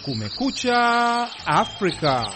Kumekucha Afrika.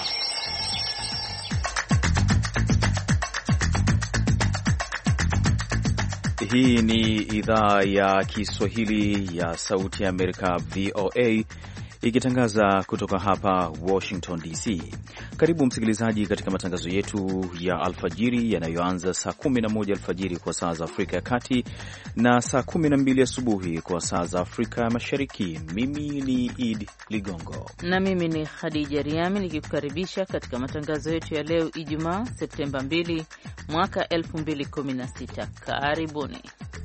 Hii ni idhaa ya Kiswahili ya Sauti ya Amerika, VOA, ikitangaza kutoka hapa Washington DC. Karibu msikilizaji katika matangazo yetu ya alfajiri yanayoanza saa 11 alfajiri kwa saa za Afrika ya Kati na saa 12 asubuhi kwa saa za Afrika ya Mashariki. Mimi ni Id Ligongo na mimi ni Khadija Riami nikikukaribisha katika matangazo yetu ya leo Ijumaa Septemba 2 mwaka 2016. Karibuni.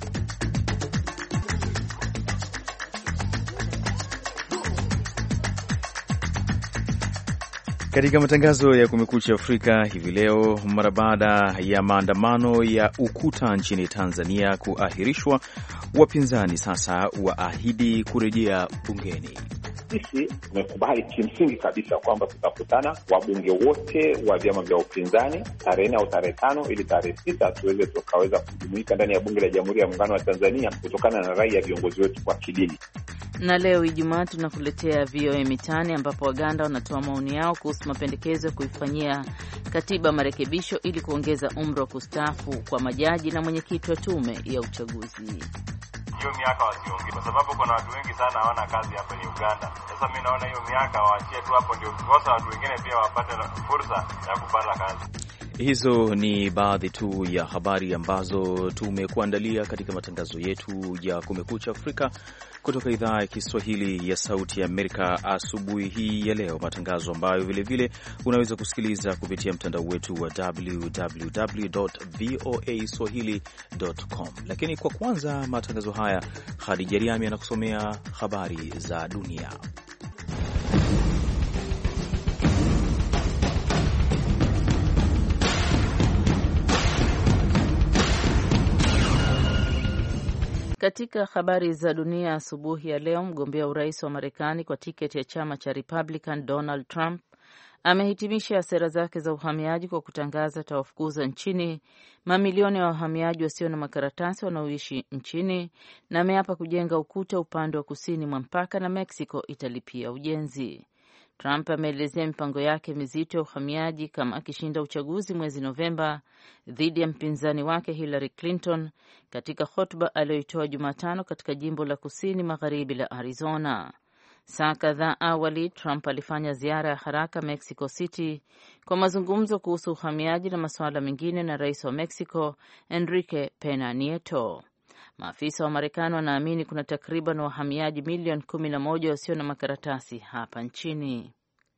Katika matangazo ya Kumekucha Afrika hivi leo, mara baada ya maandamano ya Ukuta nchini Tanzania kuahirishwa, wapinzani sasa waahidi kurejea bungeni. Sisi tumekubali kimsingi kabisa kwamba tutakutana wabunge wote wa vyama vya upinzani tarehe 4 au tarehe 5 ili tarehe 6 tuweze tukaweza kujumuika ndani ya bunge la Jamhuri ya Muungano wa Tanzania kutokana na rai ya viongozi wetu kwa kidini. Na leo Ijumaa tunakuletea VOA Mitaani, ambapo Waganda wanatoa maoni yao kuhusu mapendekezo ya kuifanyia katiba marekebisho ili kuongeza umri wa kustaafu kwa majaji na mwenyekiti wa tume ya uchaguzi. Hiyo miaka wasiongee kwa sababu kuna watu wengi sana hawana kazi hapa ni Uganda. Sasa mimi naona hiyo miaka waachie tu hapo, ndio kosa watu wengine pia wapate fursa ya kupata kazi. Hizo ni baadhi tu ya habari ambazo tumekuandalia katika matangazo yetu ya Kumekucha Afrika kutoka idhaa ya Kiswahili ya Sauti ya Amerika asubuhi hii ya leo, matangazo ambayo vilevile unaweza kusikiliza kupitia mtandao wetu wa www.voaswahili.com. Lakini kwa kwanza matangazo haya, Khadija Riami anakusomea habari za dunia. Katika habari za dunia asubuhi ya leo, mgombea urais wa Marekani kwa tiketi ya chama cha Republican Donald Trump amehitimisha sera zake za uhamiaji kwa kutangaza atawafukuza nchini mamilioni ya wahamiaji wasio na makaratasi wanaoishi nchini, na ameapa kujenga ukuta upande wa kusini mwa mpaka na Mexico italipia ujenzi. Trump ameelezea mipango yake mizito ya uhamiaji kama akishinda uchaguzi mwezi Novemba dhidi ya mpinzani wake Hillary Clinton katika hotuba aliyoitoa Jumatano katika jimbo la kusini magharibi la Arizona. Saa kadhaa awali, Trump alifanya ziara ya haraka Mexico City kwa mazungumzo kuhusu uhamiaji na masuala mengine na rais wa Mexico Enrique Pena Nieto. Maafisa wa Marekani wanaamini kuna takriban wahamiaji milioni 11 wasio na makaratasi hapa nchini.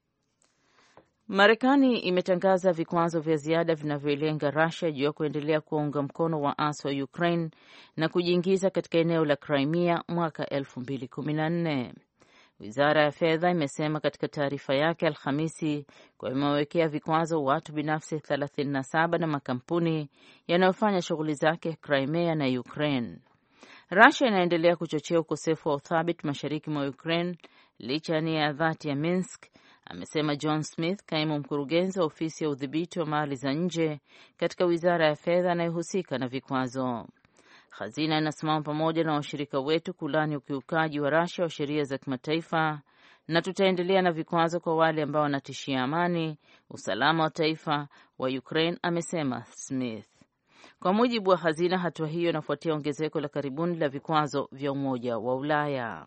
Marekani imetangaza vikwazo vya ziada vinavyoilenga Russia juu ya kuendelea kuwaunga mkono waasi wa Ukraine na kujiingiza katika eneo la Crimea mwaka 2014. Wizara ya fedha imesema katika taarifa yake Alhamisi kwa imewekea vikwazo watu binafsi 37 na makampuni yanayofanya shughuli zake Crimea na Ukraine. Russia inaendelea kuchochea ukosefu wa uthabiti mashariki mwa Ukraine licha ya nia ya dhati ya Minsk, amesema John Smith, kaimu mkurugenzi wa ofisi ya udhibiti wa mali za nje katika wizara ya fedha anayehusika na vikwazo. Hazina inasimama pamoja na washirika wetu kulani ukiukaji wa Russia wa sheria za kimataifa, na tutaendelea na vikwazo kwa wale ambao wanatishia amani, usalama wa taifa wa Ukraine, amesema Smith. Kwa mujibu wa hazina, hatua hiyo inafuatia ongezeko la karibuni la vikwazo vya Umoja wa Ulaya.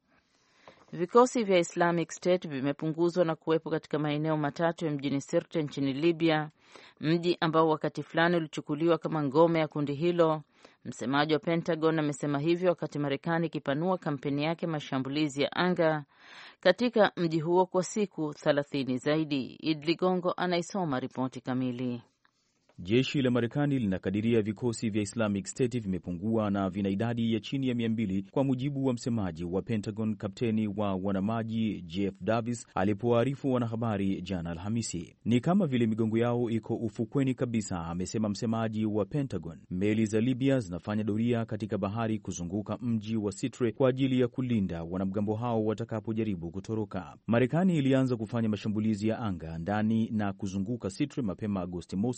Vikosi vya Islamic State vimepunguzwa na kuwepo katika maeneo matatu ya mjini Sirte nchini Libya, mji ambao wakati fulani ulichukuliwa kama ngome ya kundi hilo. Msemaji wa Pentagon amesema hivyo wakati Marekani ikipanua kampeni yake mashambulizi ya anga katika mji huo kwa siku 30 zaidi. Idli Gongo anaisoma ripoti kamili. Jeshi la Marekani linakadiria vikosi vya Islamic State vimepungua na vina idadi ya chini ya 200 kwa mujibu wa msemaji wa Pentagon, kapteni wa wanamaji Jeff Davis alipowaarifu wanahabari jana Alhamisi. Ni kama vile migongo yao iko ufukweni kabisa, amesema msemaji wa Pentagon. Meli za Libya zinafanya doria katika bahari kuzunguka mji wa Sirte kwa ajili ya kulinda wanamgambo hao watakapojaribu kutoroka. Marekani ilianza kufanya mashambulizi ya anga ndani na kuzunguka Sirte mapema Agosti mosi baada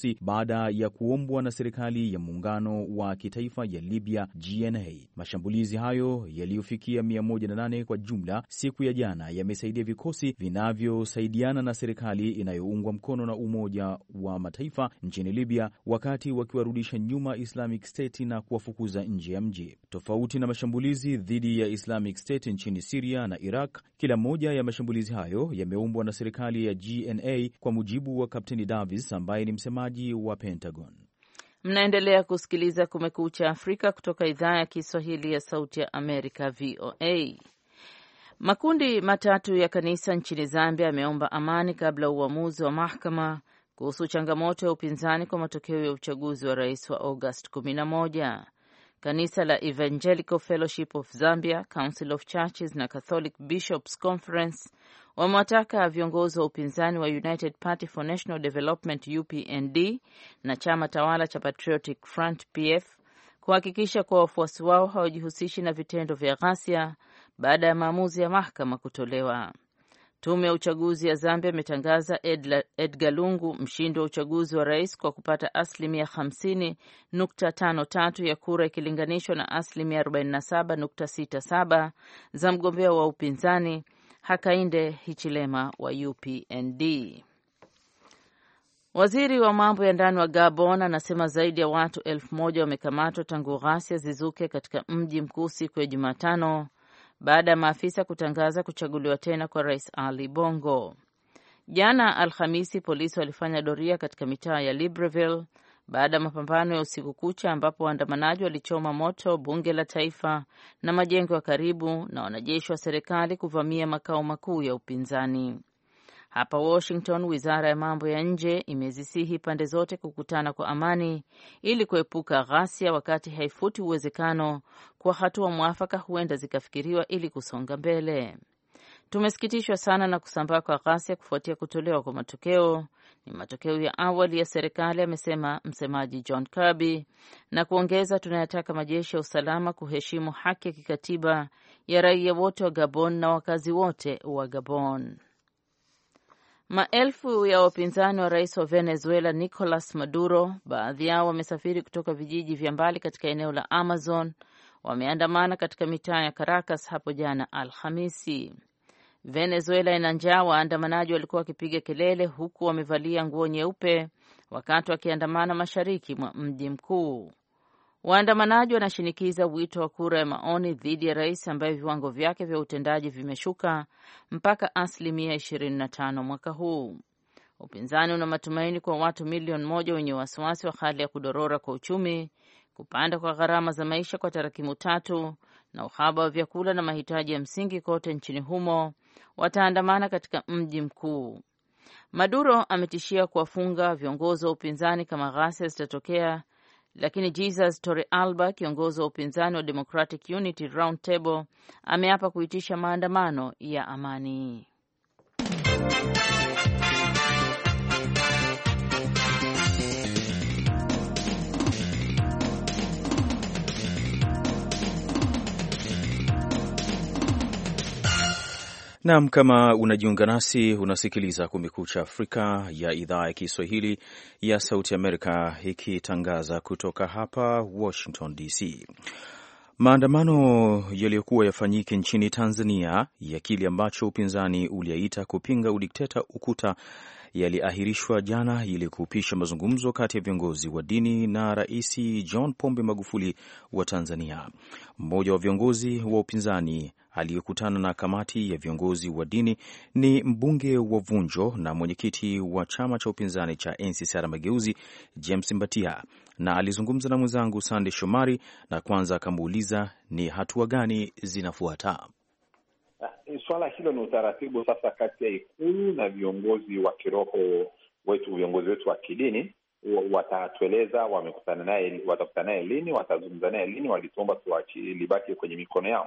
baada ya kuombwa na serikali ya muungano wa kitaifa ya Libya GNA. Mashambulizi hayo yaliyofikia 108 kwa jumla siku ya jana yamesaidia vikosi vinavyosaidiana na serikali inayoungwa mkono na Umoja wa Mataifa nchini Libya wakati wakiwarudisha nyuma Islamic State na kuwafukuza nje ya mji. Tofauti na mashambulizi dhidi ya Islamic State nchini Syria na Iraq, kila moja ya mashambulizi hayo yameumbwa na serikali ya GNA, kwa mujibu wa Kapteni Davis ambaye ni msemaji wa Pentagon. Mnaendelea kusikiliza Kumekucha Afrika kutoka idhaa ya Kiswahili ya Sauti ya Amerika, VOA. Makundi matatu ya kanisa nchini Zambia yameomba amani kabla uamuzi wa mahakama kuhusu changamoto ya upinzani kwa matokeo ya uchaguzi wa rais wa August 11. Kanisa la Evangelical Fellowship of Zambia, Council of Churches na Catholic Bishops Conference wamewataka viongozi wa upinzani wa United Party for National Development UPND na chama tawala cha Patriotic Front PF kuhakikisha kuwa wafuasi wao hawajihusishi na vitendo vya ghasia baada ya maamuzi ya mahakama kutolewa. Tume ya uchaguzi ya Zambia imetangaza Edgar Lungu mshindi wa uchaguzi wa rais kwa kupata 50.53% ya kura ikilinganishwa na 47.67% za mgombea wa upinzani Hakainde Hichilema wa UPND. Waziri wa mambo ya ndani wa Gabon anasema zaidi ya watu 1,000 wamekamatwa tangu ghasia zizuke katika mji mkuu siku ya Jumatano baada ya maafisa kutangaza kuchaguliwa tena kwa Rais Ali Bongo. Jana Alhamisi, polisi walifanya doria katika mitaa ya Libreville baada ya mapambano ya usiku kucha ambapo waandamanaji walichoma moto bunge la taifa na majengo ya karibu na wanajeshi wa serikali kuvamia makao makuu ya upinzani. Hapa Washington, wizara ya mambo ya nje imezisihi pande zote kukutana kwa amani ili kuepuka ghasia, wakati haifuti uwezekano kwa hatua mwafaka huenda zikafikiriwa ili kusonga mbele. Tumesikitishwa sana na kusambaa kwa ghasia kufuatia kutolewa kwa matokeo. Ni matokeo ya awali ya serikali, amesema msemaji John Kirby, na kuongeza, tunayataka majeshi ya usalama kuheshimu haki ya kikatiba ya raia wote wa Gabon na wakazi wote wa Gabon. Maelfu ya wapinzani wa rais wa Venezuela Nicolas Maduro, baadhi yao wamesafiri kutoka vijiji vya mbali katika eneo la Amazon, wameandamana katika mitaa ya Caracas hapo jana Alhamisi. Venezuela ina njaa, waandamanaji walikuwa wakipiga kelele huku wamevalia nguo nyeupe wakati wakiandamana mashariki mwa mji mkuu. Waandamanaji wanashinikiza wito wa kura ya maoni dhidi ya rais ambaye viwango vyake vya utendaji vimeshuka mpaka 25% mwaka huu. Upinzani una matumaini kwa watu milioni 1 wenye wasiwasi wa hali ya kudorora kwa uchumi, kupanda kwa gharama za maisha kwa tarakimu tatu na uhaba wa vyakula na mahitaji ya msingi kote nchini humo wataandamana katika mji mkuu. Maduro ametishia kuwafunga viongozi wa upinzani kama ghasia zitatokea, lakini Jesus Torrealba, kiongozi wa upinzani wa Democratic Unity Round Table, ameapa kuitisha maandamano ya amani. Naam, kama unajiunga nasi, unasikiliza Kumekucha Afrika ya idhaa ya Kiswahili ya Sauti Amerika ikitangaza kutoka hapa Washington DC. Maandamano yaliyokuwa yafanyike nchini Tanzania ya kile ambacho upinzani uliaita kupinga udikteta UKUTA yaliahirishwa jana ili kupisha mazungumzo kati ya viongozi wa dini na Rais John Pombe Magufuli wa Tanzania. Mmoja wa viongozi wa upinzani aliyekutana na kamati ya viongozi wa dini ni mbunge wa Vunjo na mwenyekiti wa chama cha upinzani cha NCCR Mageuzi, James Mbatia, na alizungumza na mwenzangu Sande Shomari, na kwanza akamuuliza ni hatua gani zinafuata. Swala hilo ni utaratibu sasa kati ya Ikulu na viongozi wa kiroho wetu, viongozi wetu wa kidini. Watatueleza watakutana naye lini, watazungumza naye lini, walituomba libaki kwenye mikono yao.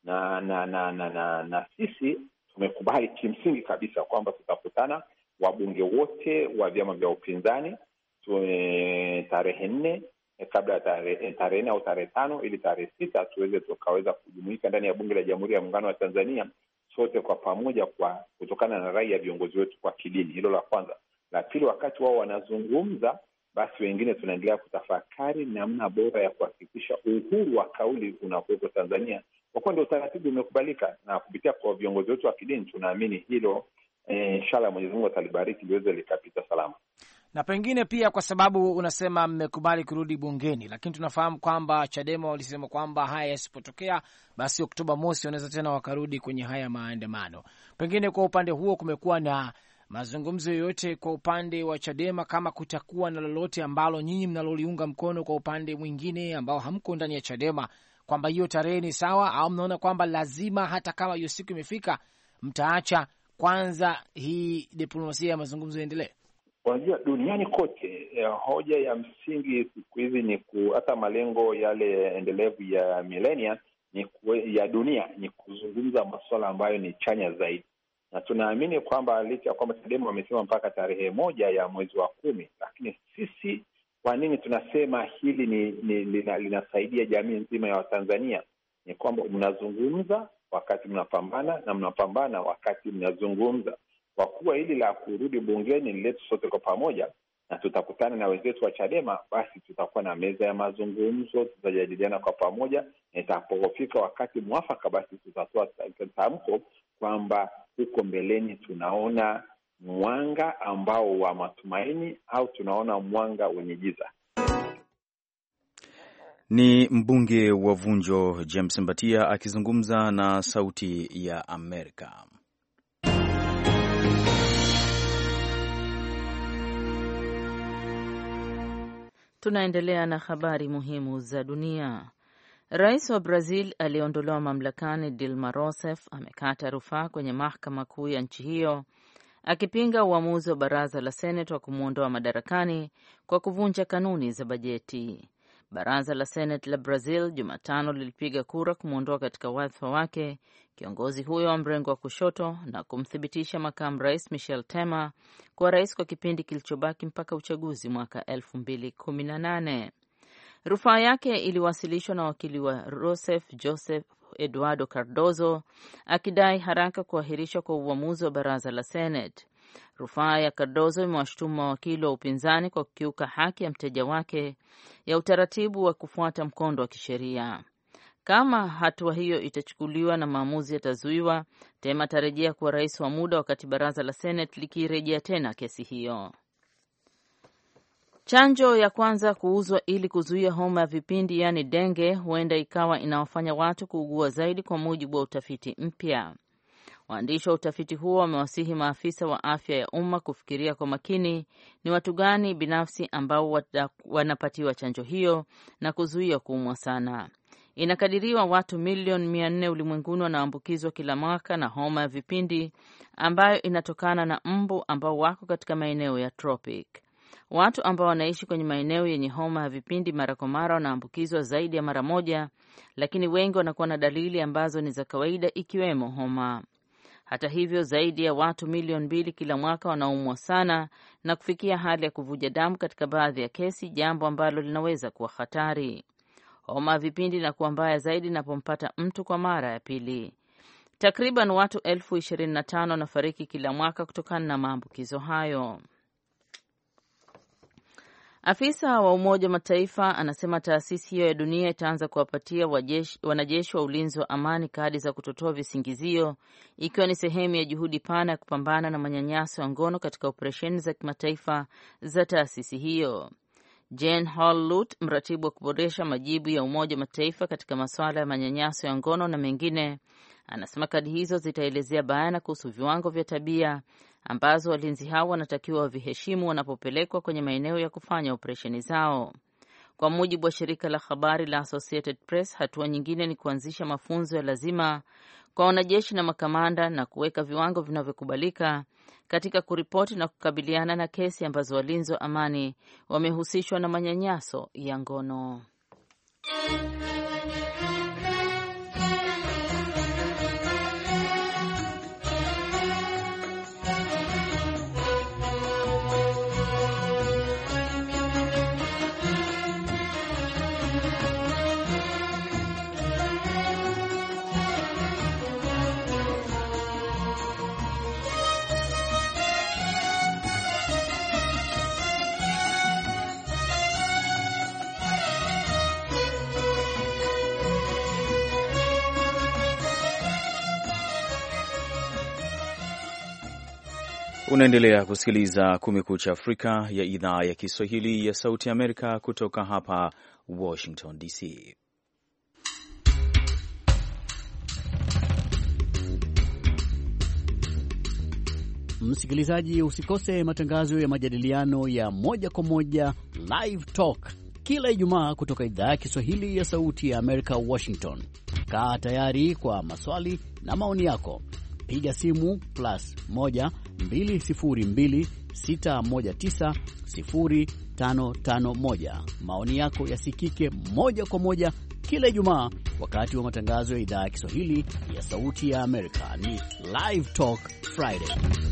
Na sisi tumekubali kimsingi kabisa kwamba tutakutana wabunge wote wa vyama vya upinzani tarehe 4 kabla ya tarehe 4 au tarehe 5 ili tarehe 6 tuweze tukaweza kujumuika ndani ya bunge la Jamhuri ya Muungano wa Tanzania sote kwa pamoja, kwa kutokana na rai ya viongozi wetu kwa kidini. Hilo la kwanza. La pili, wakati wao wanazungumza basi wengine tunaendelea kutafakari namna bora ya kuhakikisha uhuru wa kauli unakuwepo Tanzania, kwa kuwa ndio utaratibu umekubalika na kupitia kwa viongozi wetu wa kidini. Tunaamini hilo inshallah Mwenyezi Mungu atalibariki liweze likapita salama. Na pengine pia kwa sababu unasema mmekubali kurudi bungeni, lakini tunafahamu kwamba Chadema walisema kwamba haya yasipotokea basi Oktoba mosi wanaweza tena wakarudi kwenye haya maandamano. Pengine kwa upande huo kumekuwa na mazungumzo yoyote kwa upande wa Chadema, kama kutakuwa na lolote ambalo nyinyi mnaloliunga mkono kwa upande mwingine ambao hamko ndani ya Chadema, kwamba hiyo tarehe ni sawa, au mnaona kwamba lazima hata kama hiyo siku imefika mtaacha kwanza hii diplomasia ya mazungumzo iendelee? Unajua, duniani kote hoja ya msingi siku hizi ni hata malengo yale endelevu ya milenia ya dunia ni kuzungumza masuala ambayo ni chanya zaidi, na tunaamini kwamba licha ya kwamba Chadema wamesema mpaka tarehe 1 ya mwezi wa 10, lakini sisi kwa nini tunasema hili linasaidia jamii nzima ya Watanzania? Ni kwamba mnazungumza wakati mnapambana na mnapambana wakati mnazungumza. Kwa kuwa hili la kurudi bungeni ni letu sote kwa pamoja, na tutakutana na wenzetu wa Chadema, basi tutakuwa na meza ya mazungumzo, tutajadiliana kwa pamoja, na itapofika wakati mwafaka basi tutatoa tamko kwamba huko mbeleni tunaona mwanga ambao wa matumaini au tunaona mwanga wenye giza. Ni mbunge wa Vunjo James Mbatia akizungumza na Sauti ya Amerika. Tunaendelea na habari muhimu za dunia. Rais wa Brazil aliyeondolewa mamlakani Dilma Rousseff amekata rufaa kwenye mahakama kuu ya nchi hiyo akipinga uamuzi wa baraza la Seneti wa kumwondoa madarakani kwa kuvunja kanuni za bajeti. Baraza la Seneti la Brazil Jumatano lilipiga kura kumwondoa katika wadhifa wake kiongozi huyo wa mrengo wa kushoto na kumthibitisha makamu rais Michel Temer kuwa rais kwa kipindi kilichobaki mpaka uchaguzi mwaka 2018. Rufaa yake iliwasilishwa na wakili wa Rousseff Joseph Eduardo Cardozo akidai haraka kuahirishwa kwa uamuzi wa baraza la Seneti. Rufaa ya Cardozo imewashutumu mawakili wa upinzani kwa kukiuka haki ya mteja wake ya utaratibu wa kufuata mkondo wa kisheria. Kama hatua hiyo itachukuliwa na maamuzi yatazuiwa, Temer atarejea kuwa rais wa muda wakati baraza la Seneti likirejea tena kesi hiyo. Chanjo ya kwanza kuuzwa ili kuzuia homa ya vipindi yaani denge huenda ikawa inawafanya watu kuugua zaidi, kwa mujibu wa utafiti mpya. Waandishi wa utafiti huo wamewasihi maafisa wa afya ya umma kufikiria kwa makini ni watu gani binafsi ambao wanapatiwa chanjo hiyo na kuzuia kuumwa sana. Inakadiriwa watu milioni 400 ulimwenguni wanaambukizwa kila mwaka na homa ya vipindi ambayo inatokana na mbu ambao wako katika maeneo ya tropic. Watu ambao wanaishi kwenye maeneo yenye homa ya vipindi mara kwa mara wanaambukizwa zaidi ya mara moja, lakini wengi wanakuwa na dalili ambazo ni za kawaida ikiwemo homa. Hata hivyo, zaidi ya watu milioni 2 kila mwaka wanaumwa sana na kufikia hali ya kuvuja damu katika baadhi ya kesi, jambo ambalo linaweza kuwa hatari. Homa ya vipindi inakuwa mbaya zaidi inapompata mtu kwa mara ya pili. Takriban watu 25,000 wanafariki kila mwaka kutokana na maambukizo hayo. Afisa wa Umoja wa Mataifa anasema taasisi hiyo ya dunia itaanza kuwapatia wanajeshi wa ulinzi wa amani kadi za kutotoa visingizio, ikiwa ni sehemu ya juhudi pana ya kupambana na manyanyaso ya ngono katika operesheni za kimataifa za taasisi hiyo. Jane Hall-Lute, mratibu wa kuboresha majibu ya Umoja wa Mataifa katika masuala ya manyanyaso ya ngono na mengine, anasema kadi hizo zitaelezea bayana kuhusu viwango vya tabia ambazo walinzi hao wanatakiwa waviheshimu wanapopelekwa kwenye maeneo ya kufanya operesheni zao. Kwa mujibu wa shirika la habari la Associated Press, hatua nyingine ni kuanzisha mafunzo ya lazima kwa wanajeshi na makamanda na kuweka viwango vinavyokubalika katika kuripoti na kukabiliana na kesi ambazo walinzi wa amani wamehusishwa na manyanyaso ya ngono. Unaendelea kusikiliza Kumekucha Afrika ya idhaa ya Kiswahili ya Sauti ya Amerika kutoka hapa Washington DC. Msikilizaji, usikose matangazo ya majadiliano ya moja kwa moja Live Talk kila Ijumaa kutoka idhaa ya Kiswahili ya Sauti ya Amerika, Washington. Kaa tayari kwa maswali na maoni yako. Piga simu +1 202 619 0551. Maoni yako yasikike moja kwa moja kila Ijumaa wakati wa matangazo ya idhaa ya Kiswahili ya Sauti ya Amerika. Ni Live Talk Friday.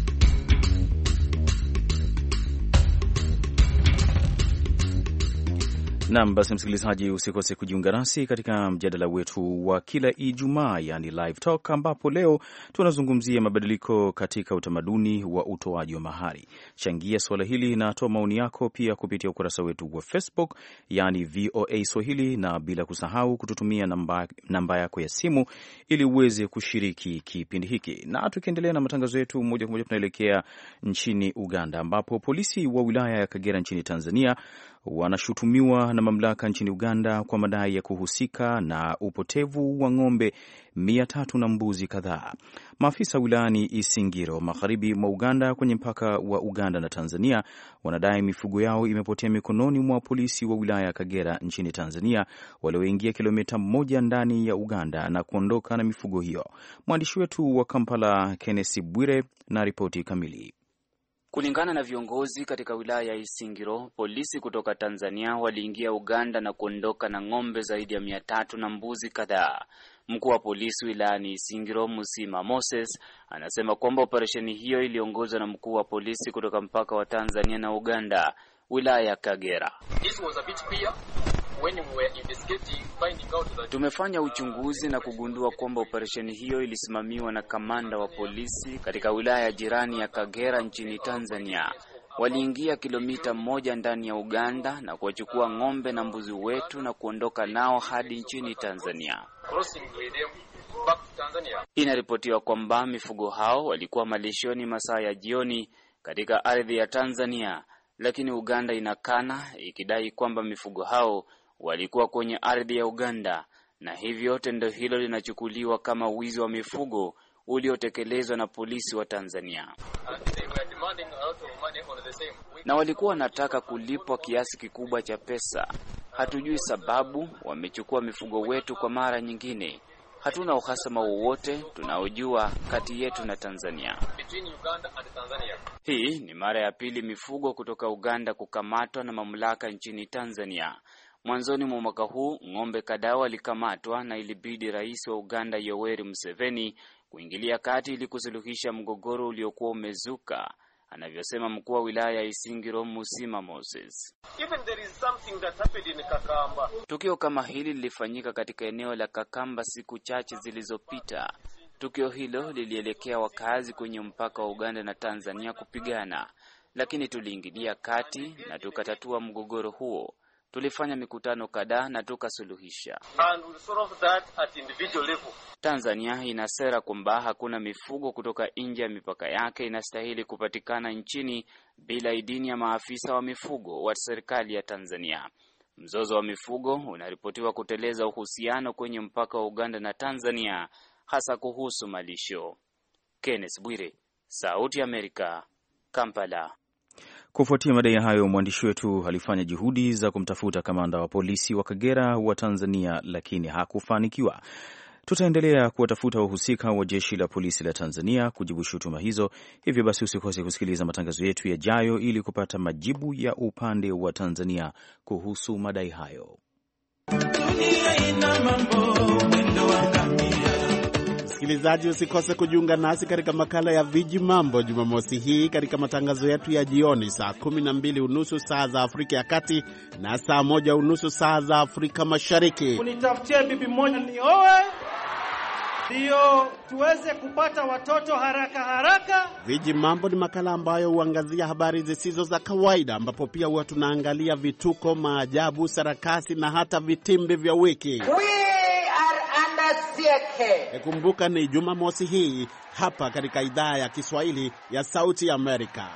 Naam, basi msikilizaji, usikose kujiunga nasi katika mjadala wetu wa kila Ijumaa, yani Live Talk, ambapo leo tunazungumzia mabadiliko katika utamaduni wa utoaji wa mahari. Changia swala hili na toa maoni yako pia kupitia ukurasa wetu wa Facebook, yani VOA Swahili, na bila kusahau kututumia namba yako ya simu ili uweze kushiriki kipindi hiki. Na tukiendelea na matangazo yetu, moja kwa moja tunaelekea nchini Uganda, ambapo polisi wa wilaya ya Kagera nchini Tanzania wanashutumiwa na mamlaka nchini Uganda kwa madai ya kuhusika na upotevu wa ng'ombe 300 na mbuzi kadhaa. Maafisa wilayani Isingiro, magharibi mwa Uganda, kwenye mpaka wa Uganda na Tanzania, wanadai mifugo yao imepotea mikononi mwa polisi wa wilaya ya Kagera nchini Tanzania, walioingia kilomita 1 ndani ya Uganda na kuondoka na mifugo hiyo. Mwandishi wetu wa Kampala, Kenneth Bwire, na ripoti kamili. Kulingana na viongozi katika wilaya ya Isingiro, polisi kutoka Tanzania waliingia Uganda na kuondoka na ng'ombe zaidi ya 300 na mbuzi kadhaa. Mkuu wa polisi wilayani Isingiro, Musima Moses, anasema kwamba operesheni hiyo iliongozwa na mkuu wa polisi kutoka mpaka wa Tanzania na Uganda, wilaya ya Kagera. Tumefanya uchunguzi na kugundua kwamba operesheni hiyo ilisimamiwa na kamanda wa polisi katika wilaya jirani ya Kagera nchini Tanzania. Waliingia kilomita 1 ndani ya Uganda na kuwachukua ng'ombe na mbuzi wetu na kuondoka nao hadi nchini Tanzania. Inaripotiwa kwamba mifugo hao walikuwa malishoni masaa ya jioni katika ardhi ya Tanzania, lakini Uganda inakana, ikidai kwamba mifugo hao walikuwa kwenye ardhi ya Uganda, na hivyo tendo hilo linachukuliwa kama wizi wa mifugo uliotekelezwa na polisi wa Tanzania. Na walikuwa wanataka kulipwa kiasi kikubwa cha pesa. Hatujui sababu wamechukua mifugo wetu kwa mara nyingine. Hatuna uhasama wowote tunaojua kati yetu na Tanzania. Hii ni mara ya pili mifugo kutoka Uganda kukamatwa na mamlaka nchini Tanzania. Mwanzoni mwa mwaka huu ng'ombe kadhaa walikamatwa na ilibidi rais wa Uganda Yoweri Museveni kuingilia kati ili kusuluhisha mgogoro uliokuwa umezuka, anavyosema mkuu wa wilaya ya Isingiro, Musima Moses. Tukio kama hili lilifanyika katika eneo la Kakamba siku chache zilizopita. Tukio hilo lilielekea wakazi kwenye mpaka wa Uganda na Tanzania kupigana, lakini tuliingilia kati na tukatatua mgogoro huo. Tulifanya mikutano kadhaa na tukasuluhisha. Tanzania ina sera kwamba hakuna mifugo kutoka nje ya mipaka yake inastahili kupatikana nchini bila idhini ya maafisa wa mifugo wa serikali ya Tanzania. Mzozo wa mifugo unaripotiwa kuteleza uhusiano kwenye mpaka wa Uganda na Tanzania, hasa kuhusu malisho. Kenneth Bwire, Sauti ya Amerika, Kampala. Kufuatia madai hayo, mwandishi wetu alifanya juhudi za kumtafuta kamanda wa polisi wa Kagera wa Tanzania, lakini hakufanikiwa. Tutaendelea kuwatafuta wahusika wa jeshi la polisi la Tanzania kujibu shutuma hizo. Hivyo basi usikose kusikiliza matangazo yetu yajayo ili kupata majibu ya upande wa Tanzania kuhusu madai hayo. Msikilizaji, usikose kujiunga nasi katika makala ya Viji Mambo Jumamosi hii katika matangazo yetu ya jioni saa 12:30 saa za Afrika ya Kati na saa 1:30 saa za Afrika Mashariki. Unitafutie bibi moja nioe, ndio tuweze kupata watoto haraka haraka. Viji Mambo ni makala ambayo huangazia habari zisizo za kawaida, ambapo pia huwa tunaangalia vituko, maajabu, sarakasi na hata vitimbi vya wiki. We are under Kumbuka ni Jumamosi hii hapa katika idhaa ya Kiswahili ya Sauti Amerika.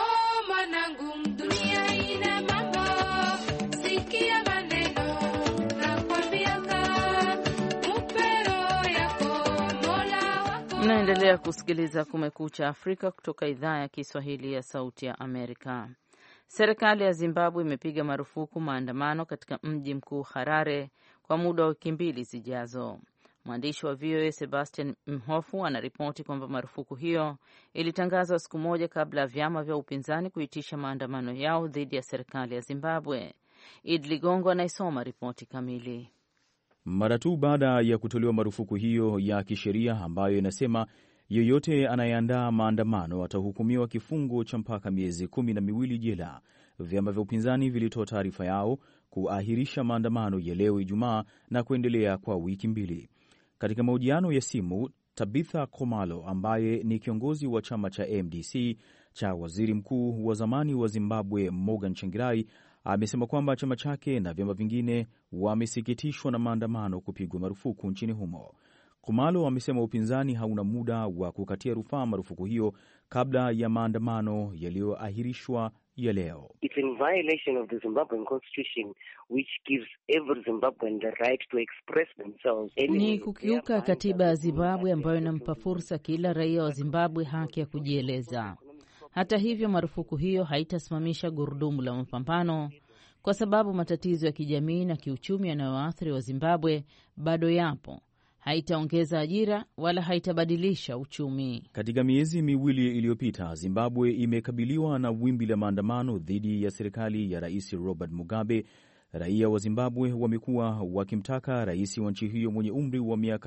Mnaendelea kusikiliza Kumekucha Afrika kutoka idhaa ya Kiswahili ya Sauti ya Amerika. Serikali ya Zimbabwe imepiga marufuku maandamano katika mji mkuu Harare kwa muda wa wiki 2 zijazo. Mwandishi wa VOA Sebastian Mhofu anaripoti kwamba marufuku hiyo ilitangazwa siku moja kabla ya vyama vya upinzani kuitisha maandamano yao dhidi ya serikali ya Zimbabwe. Id Ligongo anaisoma ripoti kamili. Mara tu baada ya kutolewa marufuku hiyo ya kisheria ambayo inasema yeyote anayeandaa maandamano atahukumiwa kifungo cha mpaka miezi 12 jela, vyama vya upinzani vilitoa taarifa yao kuahirisha maandamano ya leo Ijumaa na kuendelea kwa wiki 2. Katika mahojiano ya simu, Tabitha Khumalo ambaye ni kiongozi wa chama cha MDC cha waziri mkuu wa zamani wa Zimbabwe Morgan Tsvangirai amesema kwamba chama chake na vyama vingine wamesikitishwa na maandamano kupigwa marufuku nchini humo. Khumalo amesema upinzani hauna muda wa kukatia rufaa marufuku hiyo kabla ya maandamano yaliyoahirishwa ya leo. It's in violation of the Zimbabwean constitution which gives every Zimbabwean the right to express themselves. Ni kukiuka katiba ya Zimbabwe ambayo inampa fursa kila raia wa Zimbabwe haki ya kujieleza. Hata hivyo, marufuku hiyo haitasimamisha gurudumu la mapambano kwa sababu matatizo ya kijamii na kiuchumi yanayoathiri wa Zimbabwe bado yapo. Haitaongeza ajira wala haitabadilisha uchumi. Katika miezi 2 iliyopita, Zimbabwe imekabiliwa na wimbi la maandamano dhidi ya serikali ya Rais Robert Mugabe. Raia wa Zimbabwe wamekuwa wakimtaka rais wa nchi hiyo mwenye umri wa miaka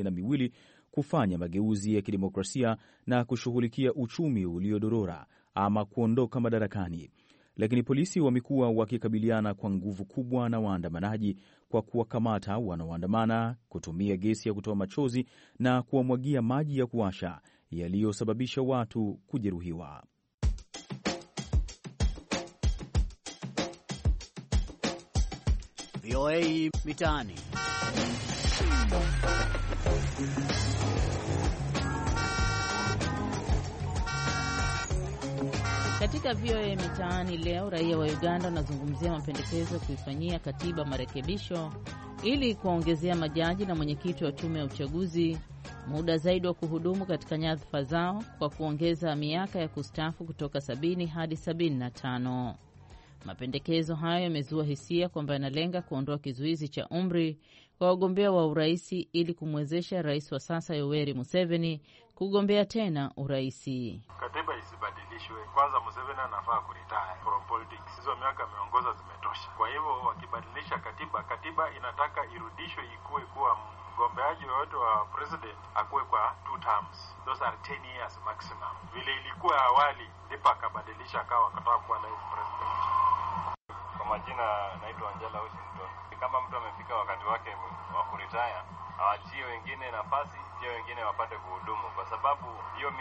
92 kufanya mageuzi ya kidemokrasia na kushughulikia uchumi uliodorora ama kuondoka madarakani. Lakini polisi wamekuwa wakikabiliana kwa nguvu kubwa na waandamanaji kwa kuwakamata wanaoandamana, kutumia gesi ya kutoa machozi na kuwamwagia maji ya kuwasha yaliyosababisha watu kujeruhiwa. VOA Mitaani. Katika VOA Mitaani leo, raia wa Uganda wanazungumzia mapendekezo ya kuifanyia katiba marekebisho ili kuwaongezea majaji na mwenyekiti wa tume ya uchaguzi muda zaidi wa kuhudumu katika nyadhifa zao kwa kuongeza miaka ya kustaafu kutoka 70 hadi 75. Mapendekezo hayo yamezua hisia kwamba yanalenga kuondoa kizuizi cha umri kwa wagombea wa uraisi ili kumwezesha rais wa sasa Yoweri Museveni kugombea tena uraisi. Katiba isibadilishwe. Kwanza Museveni anafaa kuretire from politics. Hizo miaka ameongoza zimetosha. Kwa hivyo wakibadilisha katiba inataka irudishwe ikuwe kuwa mgombeaji wote wa president akuwe kwa 2 terms. Those are 10 years maximum. Vile ilikuwa awali ndipo akabadilisha akawa akataka kuwa life president. Kwa majina naitwa Angela Washington. Kama mtu amefika wakati wake wa kuretire, awachie wengine nafasi, pia wengine wapate kuhudumu, kwa sababu hiyo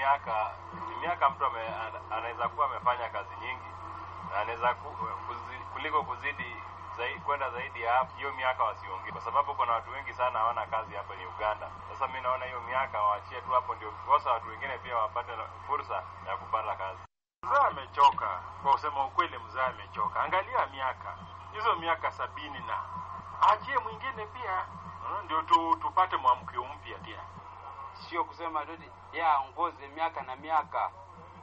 miaka mtu anaweza kuwa amefanya kazi nyingi na anaweza kuliko kuzidi kwenda zaidi ya hapo. Hiyo miaka wasiongee, kwa sababu kuna watu wengi sana hawana kazi hapa ni Uganda. Sasa mimi naona hiyo miaka waachie tu hapo, ndio kosa watu wengine pia wapate fursa ya kupata kazi. Mzee amechoka, kwa kusema ukweli, mzee amechoka. Angalia hizo miaka 70 na achie mwingine pia, ndio tupate mwamko mpya pia. Sio kusema yeye aongoze miaka na miaka.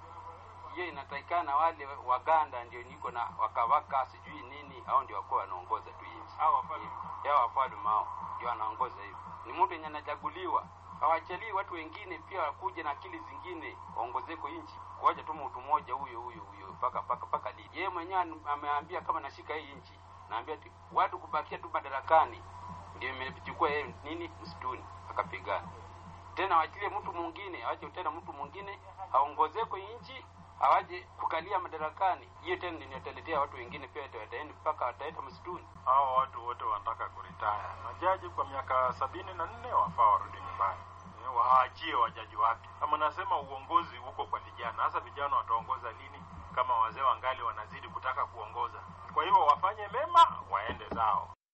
Yeye inatakikana wale Waganda ndio niko na wakawaka sijui nini, hao ndio wako wanaongoza tu hivi. Hao wafalme hao ndio wanaongoza hivi. Ni mtu yenye anachaguliwa. Hawachali watu wengine pia wakuje na akili zingine waongozeko nchi. Kwaje tu mtu mmoja huyo paka lini? Yeye mwenyewe ameambia kama nashika hii nchi, naambia watu kubakia tu madarakani ndio imechukua yeye nini msituni akapigana. Tena waachilie mtu mwingine, awache tena mtu mwingine aongozeko nchi, awaje kukalia madarakani. Hiyo tena ndio italetea watu wengine pia wataenda mpaka wataenda msituni. Hao watu wote wanataka kuretire. Majaji kwa miaka 74 wafaa warudi nyumbani. Waachie wajaji wake. Kama nasema uongozi huko kwa vijana, hasa vijana wataongoza lini kama wazee wangali wanazidi kutaka kuongoza? Kwa hivyo wafanye mema, waende zao.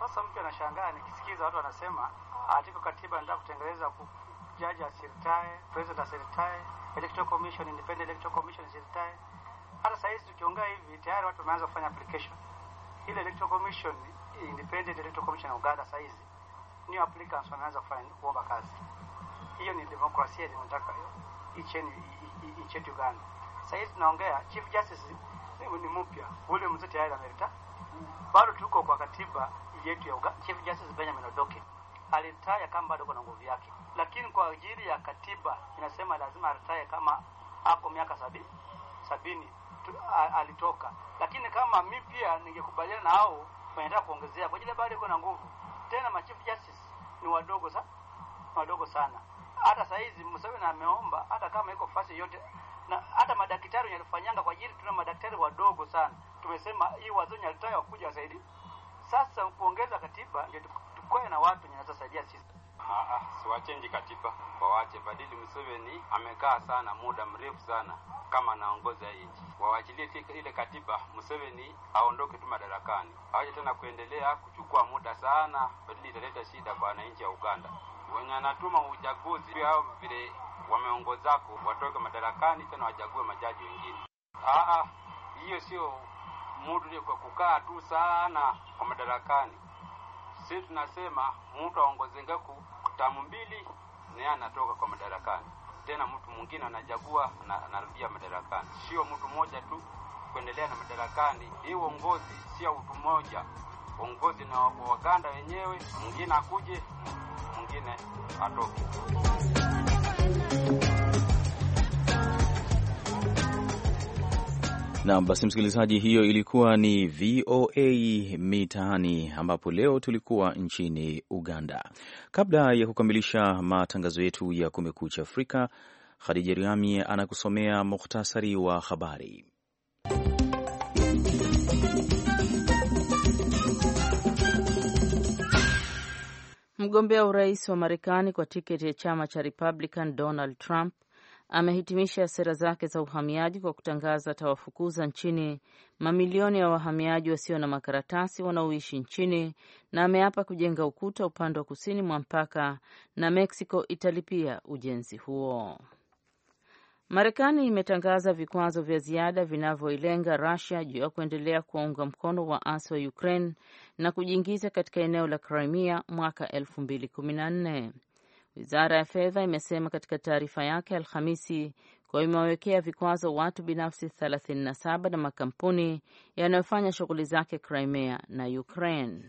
Sasa mtu anashangaa nikisikiza watu wanasema atiko katiba ndio kutengeneza jaji asiritae, president asiritae, electoral commission, independent electoral commission asiritae. Hata sasa hivi tukiongea hivi tayari watu wameanza kufanya application. Ile electoral commission, independent electoral commission ya Uganda sasa hizi new applicants wanaanza kufanya kuomba kazi. Hiyo ni demokrasia tunataka nchini Uganda. Sasa hivi tunaongea chief justice ni mpya, ule mzee tayari ameleta. Bado tuko kwa katiba yetu ya Uganda. Chief Justice Benjamin Odoke alitaya kama bado kuna nguvu yake, lakini kwa ajili ya katiba inasema lazima alitaye kama hapo miaka 70 alitoka. Lakini kama mimi pia ningekubaliana na hao wanataka kuongezea kwa ajili bado kuna nguvu. Tena ma Chief Justice ni wadogo sana. Hata saa hizi Museveni ameomba hata kama iko fasi yote, na hata madaktari wanafanyanga kwa ajili tuna madaktari wadogo sana. Tumesema hii wazonya alitayo kuja zaidi. Sasa kuongeza katiba ndio tukoe na watu wanasaidia sisi. Siwachenji katiba, waache badili. Museveni amekaa sana muda mrefu sana kama anaongoza nchi. Waachilie ile katiba, Museveni aondoke tu madarakani. Hawaje tena kuendelea kuchukua muda sana, badili italeta shida kwa wananchi wa Uganda. Wenye anatuma uchaguzi hao vile wameongozako watoke madarakani tena wachague majaji wengine. Hiyo sio muda kwa kukaa tu sana kwa madarakani. Sisi tunasema mtu aongozenga kutamu 2 na anatoka kwa madarakani. Tena mtu mwingine anachagua na anarudia madarakani. Sio mtu mmoja tu kuendelea na madarakani. Hii uongozi sio mtu mmoja. Uongozi na Waganda wenyewe, mwingine akuje, mwingine atoke. Na basi msikilizaji, hiyo ilikuwa ni VOA Mitaani, ambapo leo tulikuwa nchini Uganda. Kabla ya kukamilisha matangazo yetu ya Kumekucha Afrika, Khadija Riami anakusomea mukhtasari wa habari. Mgombea urais wa Marekani kwa tiketi ya chama cha Republican Donald Trump amehitimisha sera zake za uhamiaji kwa kutangaza atawafukuza nchini mamilioni ya wahamiaji wasio na makaratasi wanaoishi nchini, na ameapa kujenga ukuta upande wa kusini mwa mpaka na Mexico italipia ujenzi huo. Marekani imetangaza vikwazo vya ziada vinavyoilenga Russia juu ya kuendelea kuwaunga mkono waasi wa Ukraine na kujiingiza katika eneo la Crimea mwaka 2014. Wizara ya fedha imesema katika taarifa yake Alhamisi kwa imewawekea vikwazo watu binafsi 37 na makampuni yanayofanya shughuli zake Crimea na Ukraine.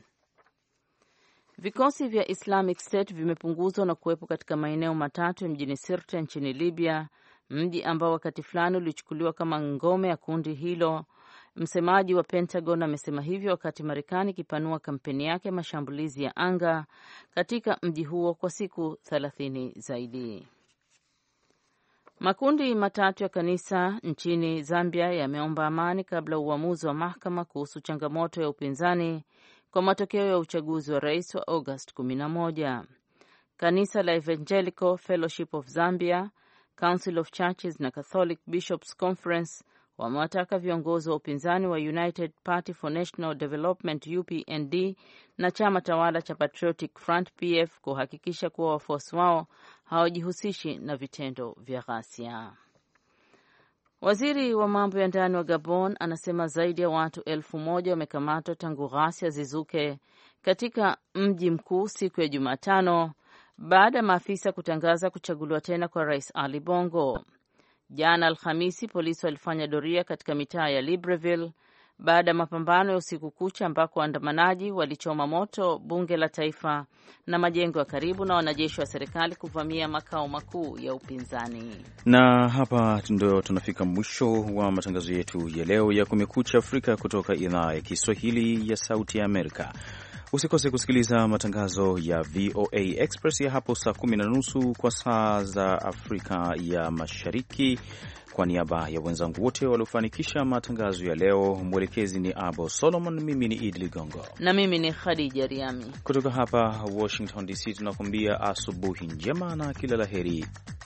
Vikosi vya Islamic State vimepunguzwa na kuwepo katika maeneo matatu mjini Sirte nchini Libya, mji ambao wakati fulani ulichukuliwa kama ngome ya kundi hilo. Msemaji wa Pentagon amesema hivyo wakati Marekani ikipanua kampeni yake mashambulizi ya anga katika mji huo kwa siku 30 zaidi. Makundi matatu ya kanisa nchini Zambia yameomba amani kabla uamuzi wa mahakama kuhusu changamoto ya upinzani kwa matokeo ya uchaguzi wa rais wa August 11. Kanisa la Evangelical Fellowship of Zambia, Council of Churches na Catholic Bishops Conference wamewataka viongozi wa upinzani wa United Party for National Development UPND na chama tawala cha Patriotic Front PF kuhakikisha kuwa wafuasi wao hawajihusishi na vitendo vya ghasia. Waziri wa mambo ya ndani wa Gabon anasema zaidi ya watu 1,000 wamekamatwa tangu ghasia zizuke katika mji mkuu siku ya Jumatano baada ya maafisa kutangaza kuchaguliwa tena kwa Rais Ali Bongo. Jana Alhamisi, polisi walifanya doria katika mitaa ya Libreville baada ya mapambano ya usiku kucha ambako waandamanaji walichoma moto bunge la taifa na majengo ya karibu na wanajeshi wa serikali kuvamia makao makuu ya upinzani. Na hapa ndio tunafika mwisho wa matangazo yetu ya leo ya Kumekucha Afrika kutoka idhaa ya Kiswahili ya Sauti ya Amerika. Usikose kusikiliza matangazo ya VOA Express ya hapo saa 10:30 kwa saa za Afrika ya Mashariki. Kwa niaba ya wenzangu wote waliofanikisha matangazo ya leo, mwelekezi ni Abo Solomon, mimi ni Idli Gongo na mimi ni Khadija Riami kutoka hapa Washington DC, tunakuambia asubuhi njema na kila laheri.